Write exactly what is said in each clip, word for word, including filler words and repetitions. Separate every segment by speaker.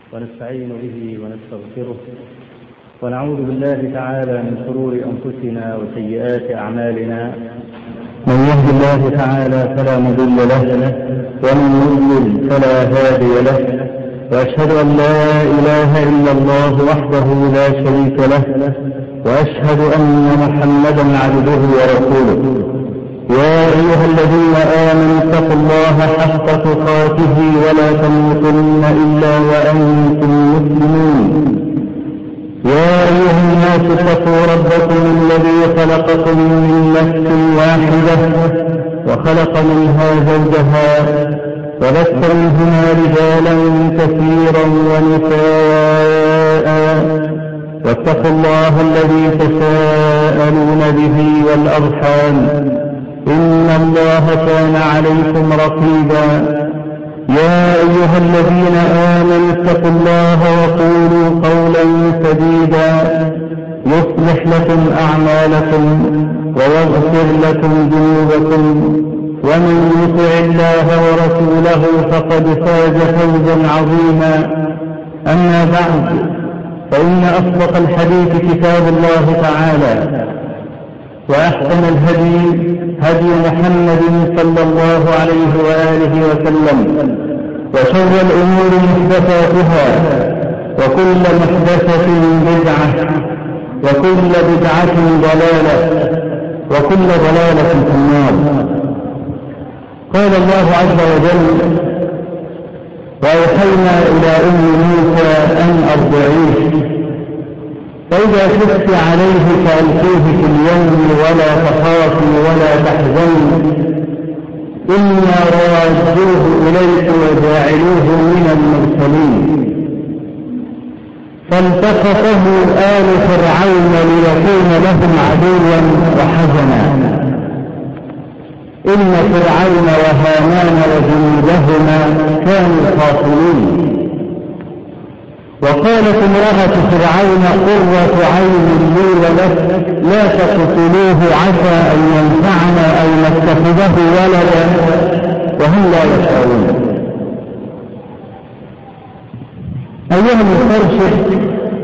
Speaker 1: ونستعين به ونستغفره ونعوذ بالله تعالى من شرور أنفسنا وسيئات أعمالنا. من يهد الله تعالى فلا مضل له ومن يضلل فلا هادي له، وأشهد أن لا إله إلا الله وحده لا شريك له، وأشهد أن محمدا عبده ورسوله. يا أيها الذين آمنوا اتقوا الله حق تقاته ولا تموتن إلا وأنتم مسلمون. يا أيها الناس اتقوا ربكم الذي خلقكم من نفس واحدة وخلق منها زوجها وبث منهما رجالا كثيرا ونساء، واتقوا الله الذي تساءلون به والأرحام إن الله كان عليكم رقيبا. يا أيها الذين آمنوا اتقوا الله وقولوا قولا سديدا يصلح لكم أعمالكم ويغفر لكم ذنوبكم، ومن يطع الله ورسوله فقد فاز فوزا عظيما. أما بعد، فإن أصدق الحديث كتاب الله تعالى، وأحسن الهدي هدي محمد صلى الله عليه وآله وسلم، وشر الأمور محدثاتها، وكل محدثة بدعة، وكل بدعة ضلالة، وكل ضلالة في النار. قال الله عز وجل: وأوحينا إلى أم موسى أن أرضعيه، فإذا خفت عليه فألقيه في اليم ولا تخافي ولا تحزني إنا رادوه إليك وجاعلوه من المرسلين. فالتقطه آل فرعون ليكون لهم عدوا وحزنا إن فرعون وهامان وجنودهما كانوا خاطئين. وقالت امرأة فرعون: قرة عين لي ولك لا تقتلوه عسى أن ينفعنا أو نتخذه ولدا وهم لا يشعرون. أيها المسترشد،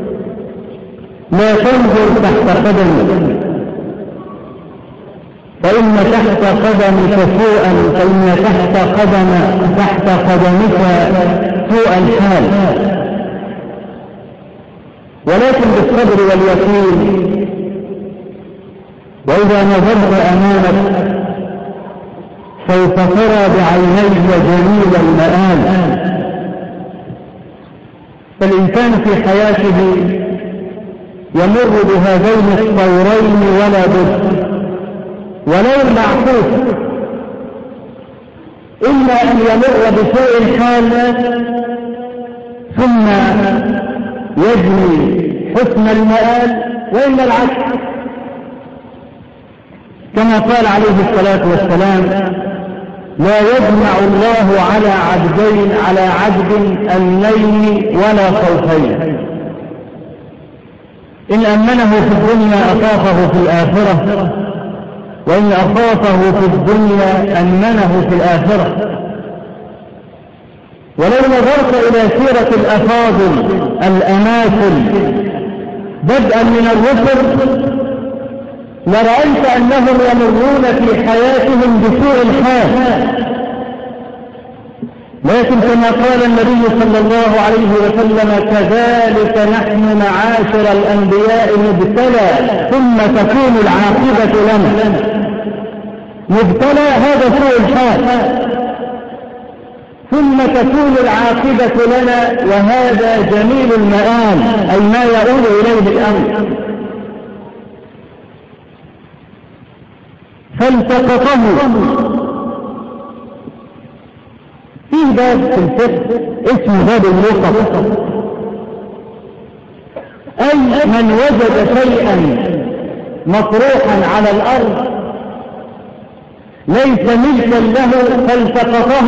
Speaker 1: لا تنظر تحت قدمك، فإن تحت قدمك سوءا فإن تحت قدم تحت قدمك سوء الحال، ولكن بالصبر واليقين. وإذا نظرت أمامك سوف ترى بعينيك جميل المآل. فالإنسان في حياته يمر بهذين الطورين ولا بد، ولو معكوس، إما أن يمر بسوء الحال ثم يجني حسن المآل، وإلا العكس، كما قال عليه الصلاة والسلام: لا يجمع الله على عبدين على عبد أمنين ولا خوفين، إن أمنه في الدنيا أخافه في الآخرة، وإن أخافه في الدنيا أمنه في الآخرة. ولو نظرت إلى سيرة الأفاضل الأماثل بدءا من الرسل لرأيت أنهم يمرون في حياتهم بسوء الحال، لكن كما قال النبي صلى الله عليه وسلم: كذلك نحن معاشر الأنبياء نبتلى ثم تكون العاقبة لنا. نبتلى هذا سوء الحال ثم تكون العاقبة لنا، وهذا جميل المآل، أي ما يؤول إليه الأمر. فالتقطه في باب في الفقه اسمه باب اللقط، أي من وجد شيئا مطروحا على الأرض ليس ملكا له فالتقطه،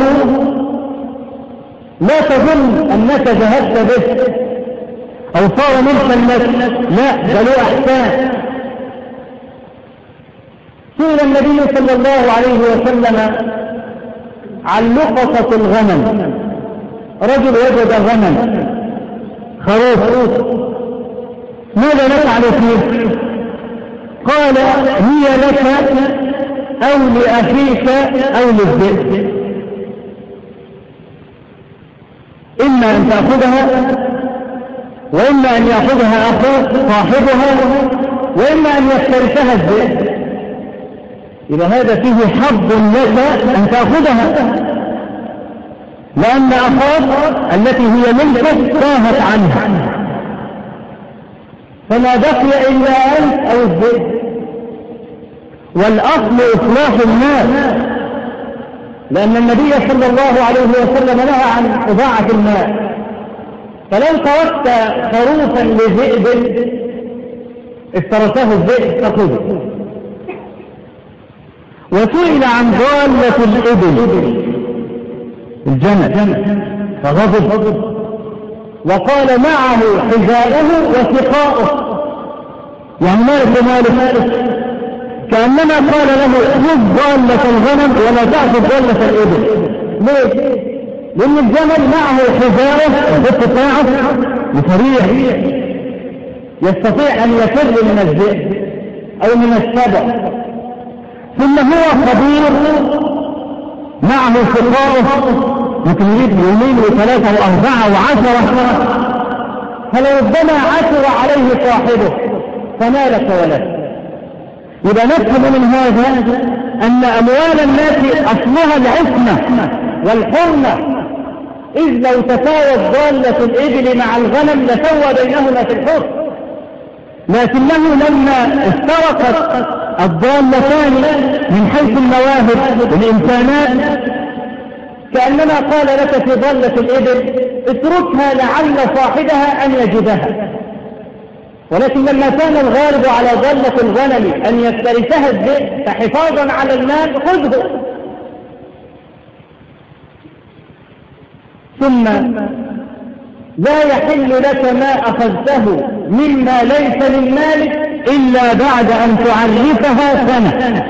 Speaker 1: لا تظن أنك ذهبت به أو صار ملكا لك، لا، بل أحسان. سئل النبي صلى الله عليه وسلم عن لقطة الغنم، رجل وجد غنم خروف، ماذا نفعل فيه؟ قال هي لك أو لأخيك أو للذئب، إما أن تأخذها وإما أن يأخذها أخوك صاحبها وإما أن يفترسها الذئب. إذا هذا فيه حظ لك أن تأخذها، لأن أخاك التي هي ملكك تاهت عنها، فما بقي إلا أنت أو الذئب. والأصل إصلاح الناس، لأن النبي صلى الله عليه وسلم نهى عن إضاعة الماء، فلو تركت خروفا لذئب افترسه الذئب فخذه. وسئل عن ضالة الإبل الجمل فغضب وقال معه حذاؤه وثقاؤه، يعني مالك لمالك، كأنما قال له خذ ضالة الغنم ولا تأخذ ضالة الإبل. ليه؟ لأن الجمل معه حذاؤه وثقاؤه وسريع يستطيع أن يفر من الذئب أو من السبع، ثم هو خبير معه ثقاؤه ممكن يريد يومين وثلاثة وأربعة وعشرة، فلربما عثر عليه صاحبه فنالك ولد. إذا نفهم من هذا أن أموال الناس أصلها العصمة والحرمة، إذ لو تساوت ضالة الإبل مع الغنم لسوى بينهما في الحر، لكنه لما افترقت الضالتان من حيث المواهب والإمكانات كأنما قال لك في ضالة الإبل اتركها لعل صاحبها أن يجدها، ولكن لما كان الغالب على ضالة الغنم أن يفترسها الذئب فحفاظا على المال خذه. ثم لا يحل لك ما أخذته مما ليس للمالك إلا بعد أن تعرفها سنة.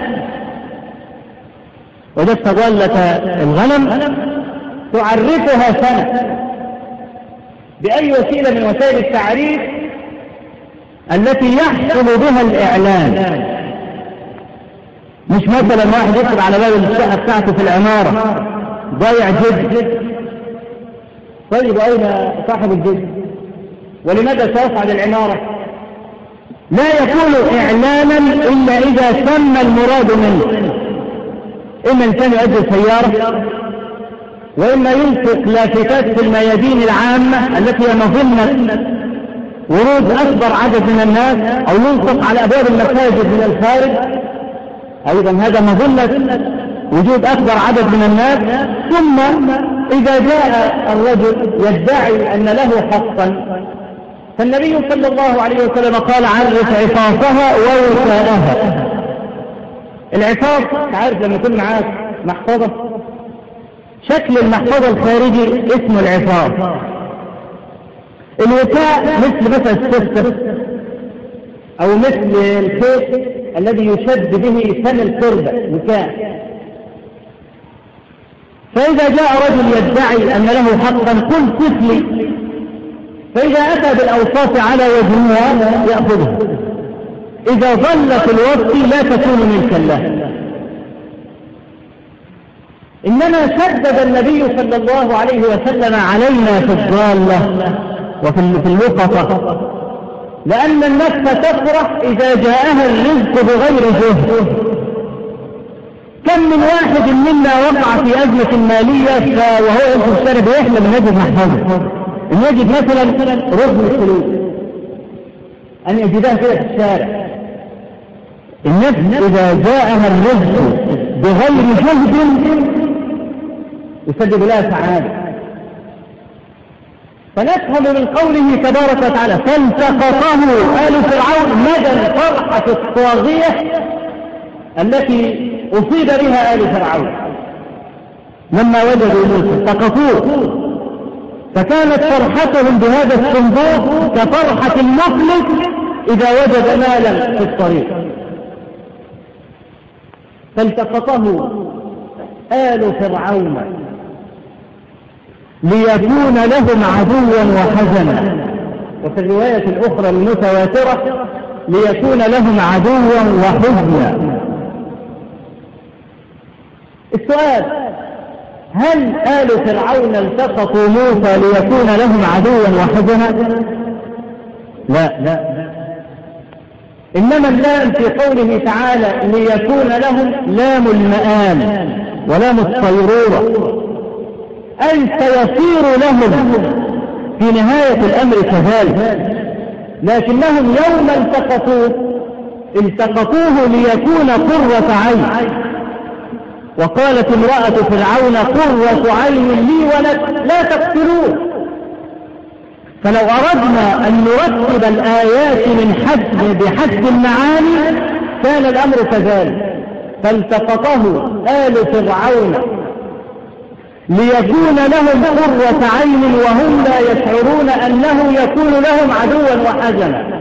Speaker 1: وجدت ضالة الغنم تعرفها سنة بأي وسيلة من وسائل التعريف التي يحصل بها الإعلان، مش مثلا واحد يكتب على باب الشقة بتاعته في العمارة ضايع جد، طيب أين صاحب الجد؟ ولماذا سيصعد العمارة؟ لا يكون إعلانا إلا إذا تم المراد منه، إما إنسان يؤجر سيارة، وإما ينفق لافتات في الميادين العامة التي هي مظنة ورود أكبر عدد من الناس، أو ينفق على أبواب المساجد من الخارج، أيضا هذا مظنة وجود أكبر عدد من الناس. ثم إذا جاء الرجل يدعي أن له حقا، فالنبي صلى الله عليه وسلم قال عرف عفافها ووفاءها. العفاف تعرف لما يكون معاك محفظة، شكل المحفظة الخارجي اسمه العفاف. الوفاء مثل مثل السفر أو مثل الخيط الذي يشد به فم القربة وكاء. فإذا جاء رجل يدعي أن له حقا قل كفلي، فإذا أتى بالأوصاف على وجهها يأخذه، إذا ظل في الوقت لا تكون ملكا له. إنما شدد النبي صلى الله عليه وسلم علينا في الضالة وفي الوقفة، لأن النفس تفرح إذا جاءها الرزق بغير جهد. كم من واحد منا وقع في أزمة مالية وهو يمكن الشارع بيحلم من يجد محفظة، أن يجد مثلا ربع الفلوس أن يجدها فيها في الشارع. النفس إذا جاءها الرزق بغير جهد يسبب لها سعادة. فنفهم من قوله تبارك وتعالى فالتقطه آل فرعون مدى الفرحة الطاغية التي أصيب بها آل فرعون لما وجدوا موسى التقطوه، فكانت فرحتهم بهذا الصندوق كفرحة المفلس إذا وجد مالا في الطريق. فالتقطه آل فرعون ليكون لهم عدوا وحزنا وفي الرواية الأخرى المتواترة ليكون لهم عدوا وحزنا. السؤال: هل آل فرعون التقطوا موسى ليكون لهم عدوا وحزنا؟ لا لا، إنما اللام في قوله تعالى ليكون لهم لام المآل ولام الصيرورة، أي سيصير لهم في نهاية الأمر كذلك، لكنهم يوم التقطوه التقطوه ليكون قرة عين. وقالت امرأة فرعون قرة عين لي ولك لا تقتلوه. فلو أردنا أن نرتب الآيات من حسب بحسب المعاني كان الأمر كذلك، فالتقطه آل فرعون ليكون لهم قرة عين وهم لا يشعرون أنه يكون لهم عدوا وحزنا.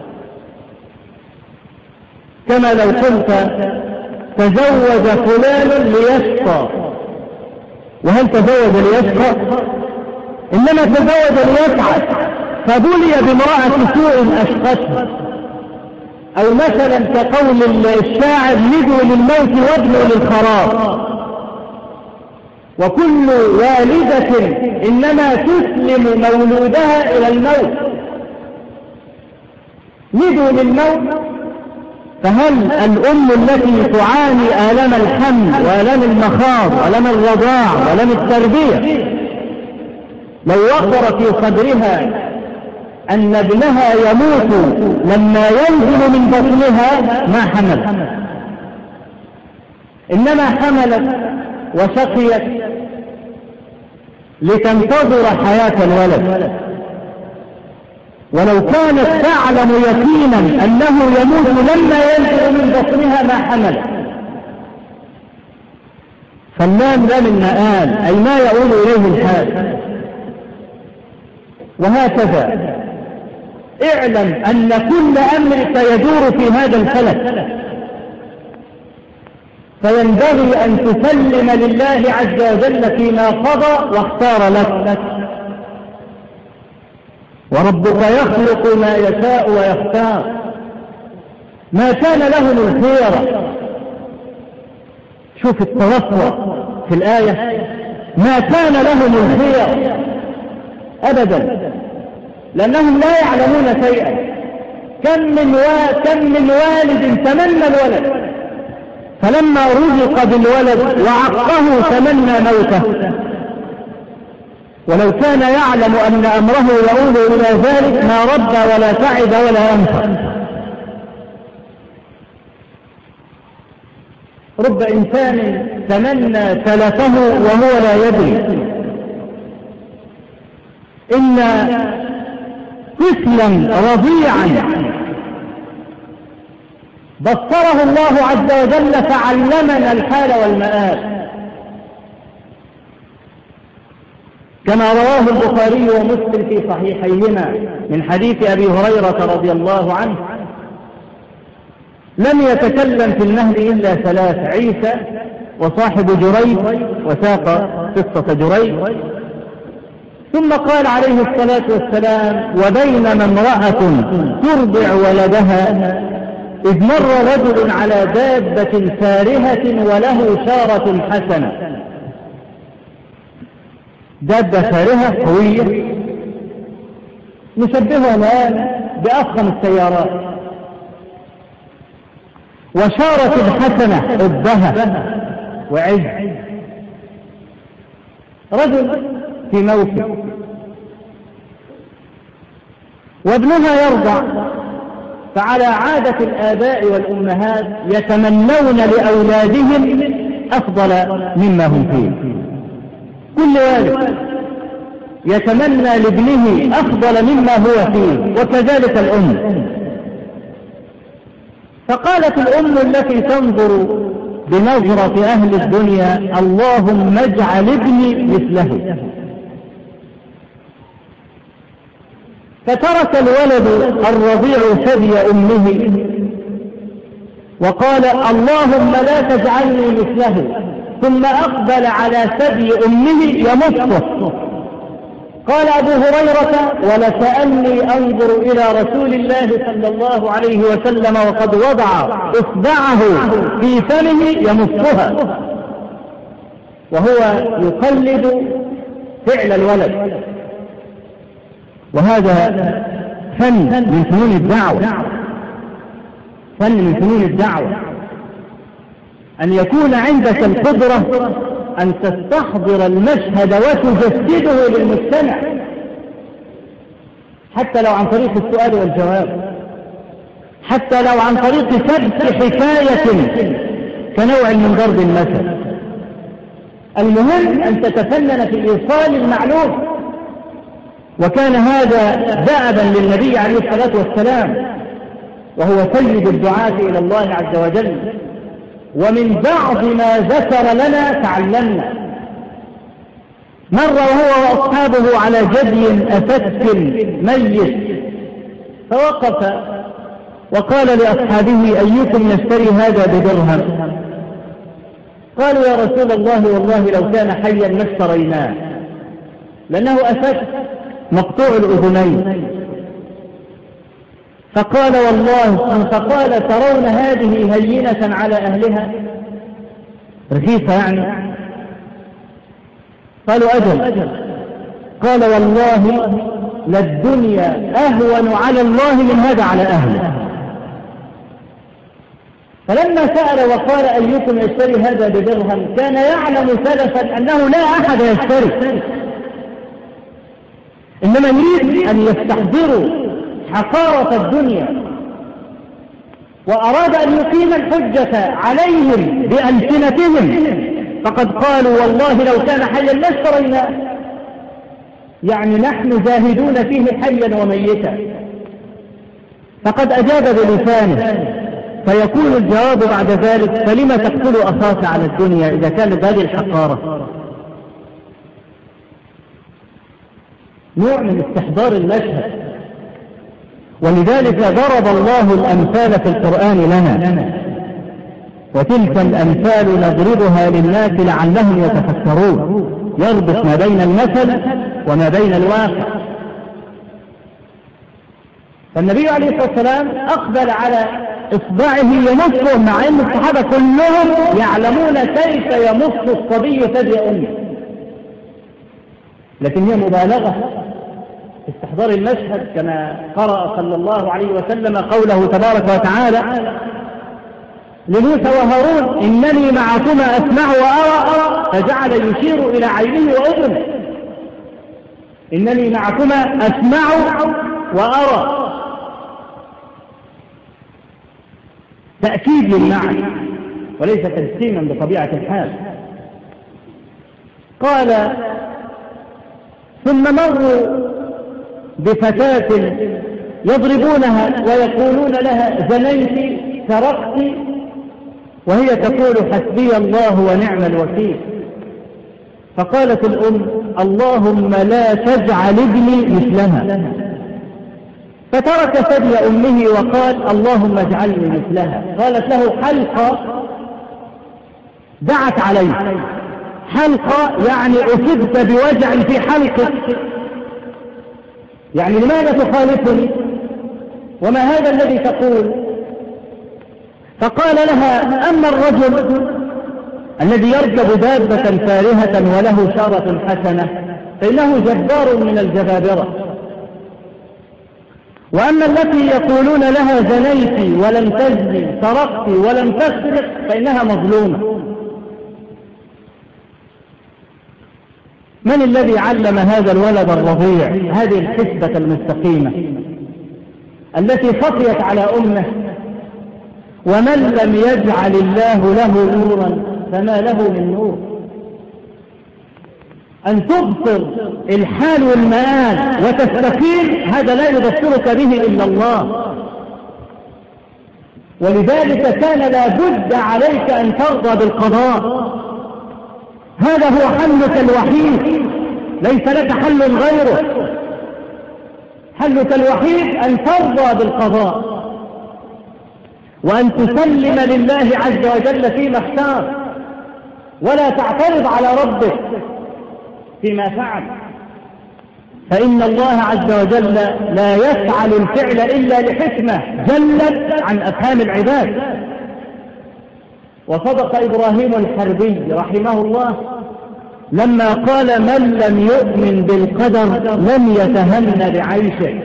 Speaker 1: كما لو قلت تزوج فلان ليشقى، وهل تزوج ليشقى؟ إنما تزوج ليسعد، فبلي بامرأة سوء أشقته. أو مثلا كقول الشاعر ندوا للموت وابنوا للخراب. وكل والدة إنما تسلم مولودها إلى الموت. ندوا للموت، فهل الأم التي تعاني آلام الحمل وآلام المخاض وآلام الرضاع وآلام التربية لو وقر في صدرها أن ابنها يموت لما ينزل من بطنها ما حمل، إنما حملت وشقيت لتنتظر حياة الولد، ولو كانت تعلم يقينا أنه يموت لما ينزل من بطنها ما حمل. فاللام لام المآل أي ما يؤول إليه الحال. وهكذا اعلم أن كل أمر سيدور في هذا الفلك، فينبغي أن تسلم لله عز وجل فيما قضى واختار لك. وربك يخلق ما يشاء ويختار، ما كان لهم الخيرة. شوف التوسط في الآية، ما كان لهم الخيرة أبدا، لأنهم لا يعلمون شيئا. كم من, و... كم من والد تمنى الولد، فلما رزق بالولد وعقه تمنى موته، ولو كان يعلم أن أمره يؤول إلى ذلك ما رد ولا تعب ولا أنفق. رب إنسان تمنى تلفه وهو لا يدري. إن طفلا رضيعا بصره الله عز وجل فعلمنا الحال والمآل، كما رواه البخاري ومسلم في صحيحيهما من حديث أبي هريرة رضي الله عنه: لم يتكلم في المهد إلا ثلاث: عيسى وصاحب جريج، وساق قصة جريج. ثم قال عليه الصلاة والسلام: وبينما امرأة ترضع ولدها إذ مر رجل على دابة فارهة وله شارة حسنة. دابة فارهة قوية نشبهها الآن بأفخم السيارات، وشارة حسنة الذهب وعز. رجل في موكب وابنها يرضع، فعلى عادة الآباء والأمهات يتمنون لأولادهم أفضل مما هم فيه. كل والد يتمنى لابنه أفضل مما هو فيه، وكذلك الأم. فقالت الأم التي تنظر بنظرة أهل الدنيا: اللهم اجعل ابني مثله. فترك الولد الرضيع ثدي أمه وقال: اللهم لا تجعلني مثله، ثم أقبل على ثدي أمه يمصه. قال أبو هريرة: ولكأني أنظر إلى رسول الله صلى الله عليه وسلم وقد وضع إصبعه في فمه يمصها، وهو يقلد فعل الولد. وهذا فن من فنون الدعوة، فن من فنون الدعوة، أن يكون عندك القدرة أن تستحضر المشهد وتجسده للمستمع، حتى لو عن طريق السؤال والجواب، حتى لو عن طريق سبك حكاية كنوع من ضرب المثل. المهم أن تتفنن في إيصال المعلوم، وكان هذا دأبا للنبي عليه الصلاة والسلام، وهو سيد الدعاة إلى الله عز وجل. ومن بعض ما ذكر لنا تعلمنا. مر وهو وأصحابه على جدي أفك ميت، فوقف وقال لأصحابه: أيكم يشتري هذا بدرهم؟ قالوا: يا رسول الله والله لو كان حيا ما اشتريناه، لأنه أفك مقطوع الأذنين. فقال: والله فقال: ترون هذه هينة على أهلها؟ رخيصة يعني؟ قالوا: أجل. قال: والله للدنيا أهون على الله من هذا على أهله. فلما سأل وقال: أيكم يشتري هذا بدرهم؟ كان يعلم سلفا أنه لا أحد يشتري، إنما يريد أن يستحضروا حقارة الدنيا، وأراد أن يقيم الحجة عليهم بألسنتهم، فقد قالوا: والله لو كان حيا ما اشتريناه، يعني نحن زاهدون فيه حيا وميتا. فقد أجاب بلسانه، فيكون الجواب بعد ذلك: فلما تقتل أخاك على الدنيا إذا كانت هذه الحقارة؟ نوع من استحضار المشهد. ولذلك ضرب الله الأمثال في القرآن لنا، وتلك الأمثال نضربها للناس لعلهم يتفكرون، يربط ما بين المثل وما بين الواقع. فالنبي عليه الصلاة والسلام أقبل على إصبعه يمصه، مع أن الصحابة كلهم يعلمون كيف يمص الصبي ثدي أمه، لكن هي مبالغة في استحضار المشهد، كما قرأ صلى الله عليه وسلم قوله تبارك وتعالى لموسى وهارون: إنني معكما أسمع وأرى، فجعل يشير إلى عينه وأذنه. إنني معكما أسمع وأرى، تأكيد للمعنى وليس تجسيما بطبيعة الحال. قال: ثم مروا بفتاة يضربونها ويقولون لها: زنيت، سرقت، وهي تقول: حسبي الله ونعم الوكيل. فقالت الأم: اللهم لا تجعل ابني مثلها. فترك ثدي أمه وقال: اللهم اجعلني مثلها. قالت له: حلقة، دعت عليه. حلقة يعني أصبت بوجع في حلقك، يعني لماذا تخالفني؟ وما هذا الذي تقول؟ فقال لها: أما الرجل الذي يركب دابة فارهة وله شارة حسنة فإنه جبار من الجبابرة، وأما التي يقولون لها زنيت ولم تزني، سرقت ولم تسرق، فإنها مظلومة. من الذي علم هذا الولد الرضيع هذه الحسبة المستقيمة التي خفيت على أمه؟ ومن لم يجعل الله له نورا فما له من نور. أن تبصر الحال والمآل وتستقيم، هذا لا يبصرك به إلا الله. ولذلك كان لا بد عليك أن ترضى بالقضاء، هذا هو حلك الوحيد، ليس لك حل غيره. حلك الوحيد أن ترضى بالقضاء، وأن تسلم لله عز وجل فيما اختار، ولا تعترض على ربك فيما فعل. فإن الله عز وجل لا يفعل الفعل إلا لحكمة جلت عن أفهام العباد. وصدق إبراهيم الحربي رحمه الله لما قال: من لم يؤمن بالقدر لم يتهن بعيشه.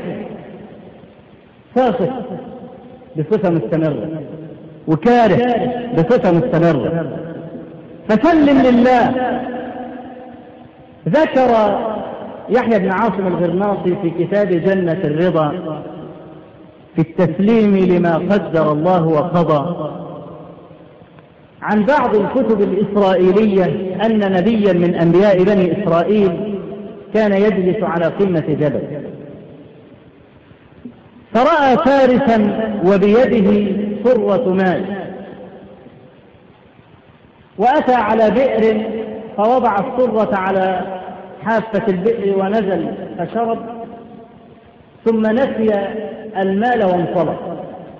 Speaker 1: فاسق بصفة مستمرة، وكاره بصفة مستمرة، فسلم لله. ذكر يحيى بن عاصم الغرناطي في كتاب جنة الرضا في التسليم لما قدر الله وقضى عن بعض الكتب الإسرائيلية أن نبيا من أنبياء بني إسرائيل كان يجلس على قمة جبل، فرأى فارسا وبيده صرة ماء، وأتى على بئر فوضع الصرة على حافة البئر ونزل فشرب، ثم نسي المال وانطلق.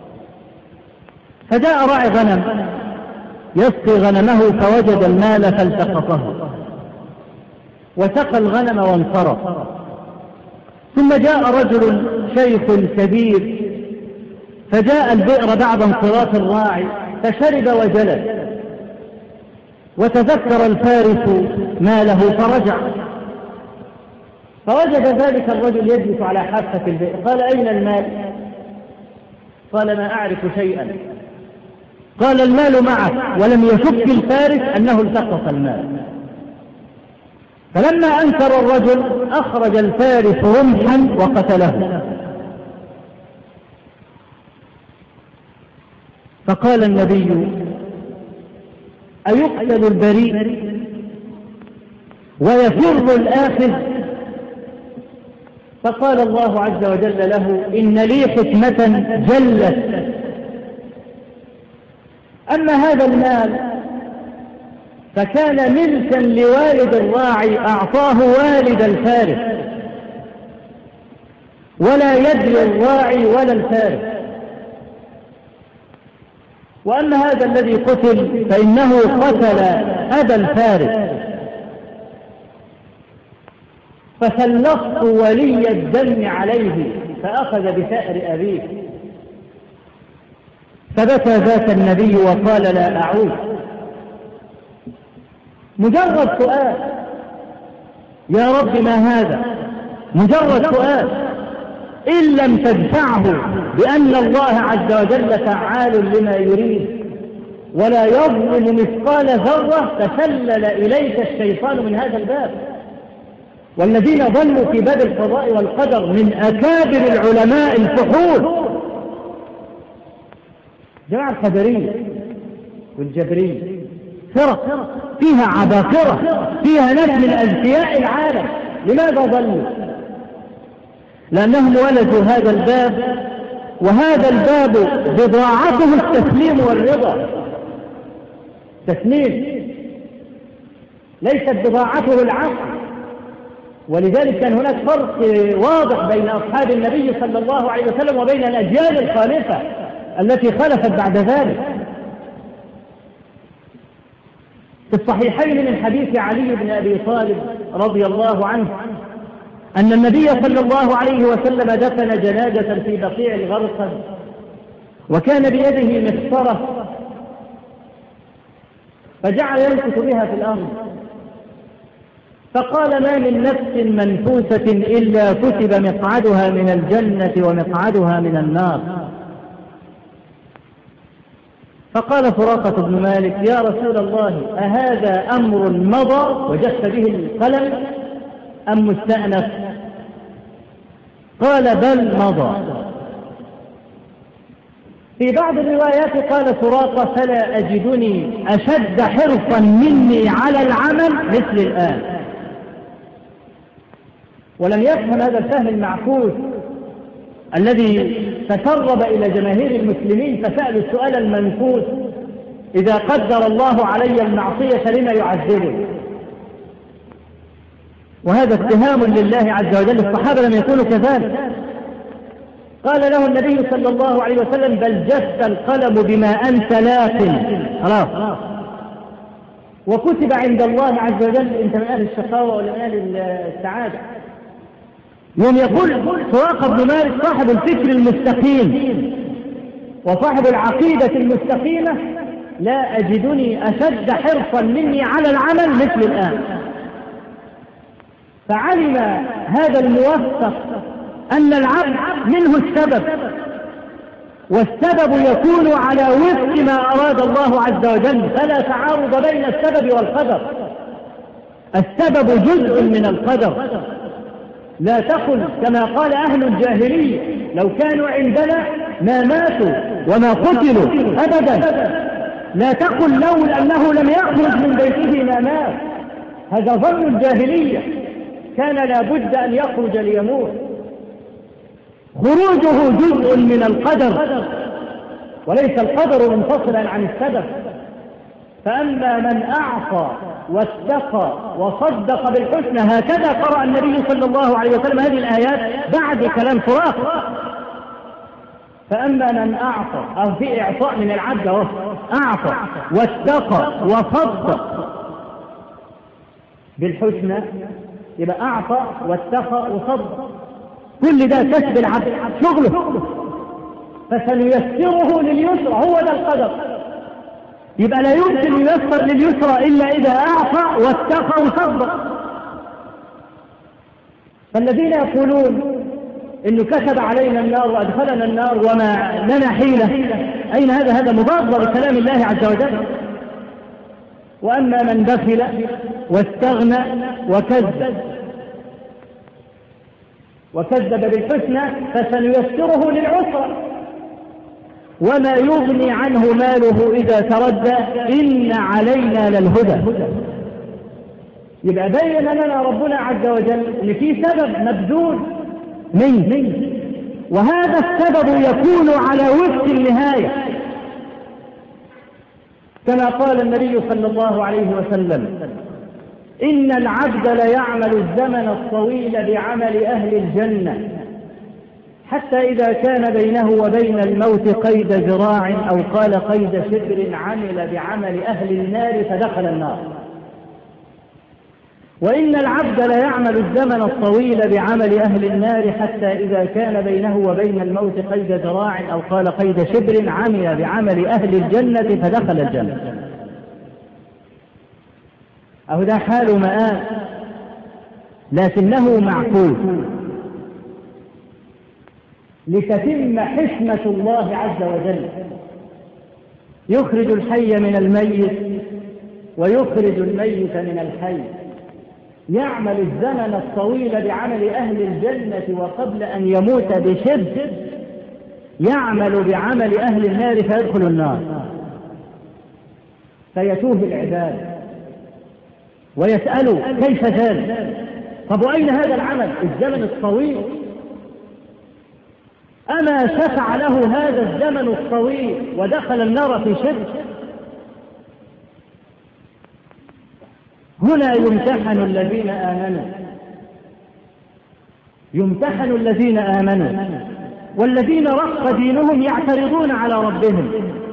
Speaker 1: فجاء راعي غنم يسقي غنمه فوجد المال فالتقطه وسقى الغنم وانصرف. ثم جاء رجل شيخ كبير فجاء البئر بعد انصراف الراعي فشرب وجلس، وتذكر الفارس ماله فرجع، فوجد ذلك الرجل يجلس على حافة البئر. قال: أين المال؟ قال: ما أعرف شيئا. قال: المال معك. ولم يشك الفارس أنه التقط المال. فلما أنكر الرجل أخرج الفارس رمحا وقتله. فقال النبي: أيقتل البريء ويفر الآخذ؟ فقال الله عز وجل له: إن لي حكمة جلت. أما هذا المال فكان ملكا لوالد الراعي أعطاه والد الفارس، ولا يدري الراعي ولا الفارس. وأما هذا الذي قتل فإنه قتل أبا الفارس، فسلطت ولي الدم عليه فأخذ بثأر أبيه. فبكى ذاك النبي وقال: لا أعود. مجرد سؤال: يا رب ما هذا؟ مجرد سؤال، إن لم تدفعه بأن الله عز وجل فعال لما يريد ولا يظلم مثقال ذرة تسلل إليك الشيطان من هذا الباب. والذين ظلوا في باب القضاء والقدر من أكابر العلماء الفحول، جماعة القدرية والجبرية، فرق فيها عباقرة، فيها ناس من أذكياء العالم. لماذا ظلوا؟ لأنهم ولدوا هذا الباب، وهذا الباب بضاعته التسليم والرضا. تسليم، ليست بضاعته العقل. ولذلك كان هناك فرق واضح بين أصحاب النبي صلى الله عليه وسلم وبين الأجيال الخالفة التي خلفت بعد ذلك. في الصحيحين من حديث علي بن أبي طالب رضي الله عنه أن النبي صلى الله عليه وسلم دفن جنازة في بقيع الغرقد، وكان بيده مسطرة فجعل ينكت بها في الأرض، فقال: ما من نفس منفوسة إلا كتب مقعدها من الجنة ومقعدها من النار. فقال سراقة بن مالك: يا رسول الله، أهذا أمر مضى وجدت به القلم أم مستأنف؟ قال: بل مضى. في بعض الروايات قال سراقة: فلا أجدني أشد حرصا مني على العمل مثل الآن. ولم يفهم هذا الفهم المعكوس الذي تسرب إلى جماهير المسلمين فسألوا السؤال المنفوس: إذا قدر الله علي المعصية لما يعذبني؟ وهذا اتهام لله عز وجل. الصحابة لم يكونوا كذلك. قال له النبي صلى الله عليه وسلم: بل جف القلم بما أنت لاق، خلاص، وكتب عند الله عز وجل أنت من أهل الشقاوة ولا من أهل السعادة. يوم يقول سراقة بن مالك صاحب الفكر المستقيم وصاحب العقيدة المستقيمة: لا أجدني أشد حرصا مني على العمل مثل الآن. فعلم هذا الموفق أن العبد منه السبب، والسبب يكون على وفق ما أراد الله عز وجل، فلا تعارض بين السبب والقدر. السبب جزء من القدر. لا تقل كما قال أهل الجاهلية: لو كانوا عندنا ما ماتوا وما قتلوا أبدا. لا تقل لو أنه لم يخرج من بيته ما مات، هذا ظن الجاهلية، كان لا بد أن يخرج ليموت. خروجه جزء من القدر وليس القدر منفصلا عن السبب. فأما من أعطى واتقى وصدق بالحسنى، هكذا قرأ النبي صلى الله عليه وسلم هذه الآيات بعد كلام سراقة. فأما من أعطى، أو في إعطاء من العبد، أعطى واتقى وصدق بالحسنى، يبقى أعطى واتقى وصدق، كل ده كسب العبد شغله، فسنيسره لليسرى، هو ده القدر. يبقى لا يمكن ييسر لليسرى إلا إذا أعطى واتقى وصدق. فالذين يقولون إنه كتب علينا النار وأدخلنا النار وما لنا حيلة، أين هذا؟ هذا مضاد بكلام الله عز وجل. وأما من بخل واستغنى وكذب وكذب بالحسنى فسنيسره للعسرى، وما يغني عنه ماله إذا تردى، إن علينا للهدى. يبقى بين لنا ربنا عز وجل ان في سبب مبذول منه، وهذا السبب يكون على وفق النهاية، كما قال النبي صلى الله عليه وسلم: إن العبد ليعمل الزمن الطويل بعمل أهل الجنة، حتى إذا كان بينه وبين الموت قيد ذراع أو قال قيد شبر عمل بعمل أهل النار فدخل النار. وإن العبد ليعمل الزمن الطويل بعمل أهل النار، حتى إذا كان بينه وبين الموت قيد ذراع أو قال قيد شبر عمل بعمل أهل الجنة فدخل الجنة. أهو ده حال مآل، لكنه معقول لتتم حكمة الله عز وجل، يخرج الحي من الميت ويخرج الميت من الحي، يعمل الزمن الطويل بعمل أهل الجنة، وقبل أن يموت بشبر يعمل بعمل أهل النار فيدخل النار، فيتوه العباد ويسألوا كيف ذلك؟ طب وأين هذا العمل الزمن الطويل؟ أما شفع له هذا الزمن الطويل ودخل النار في شرك؟ هنا يمتحن الذين آمنوا، يمتحن الذين آمنوا، والذين رق دينهم يعترضون على ربهم.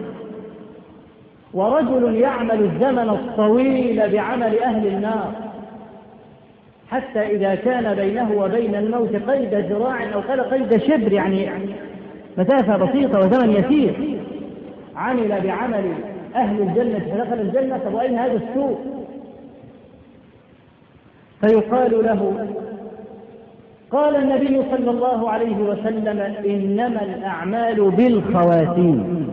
Speaker 1: ورجل يعمل الزمن الطويل بعمل أهل النار، حتى إذا كان بينه وبين الموت قيد ذراع أو قال قيد شبر، يعني مسافة بسيطة وزمن يسير، عمل بعمل أهل الجنة فدخل الجنة. طب وأين هذا السوء؟ فيقال له، قال النبي صلى الله عليه وسلم: إنما الأعمال بالخواتيم.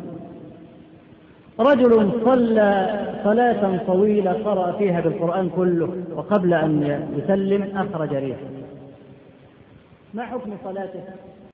Speaker 1: رجل صلى صلاة طويلة قرأ فيها بالقرآن كله، وقبل أن يسلم أخرج ريحه، ما حكم صلاته؟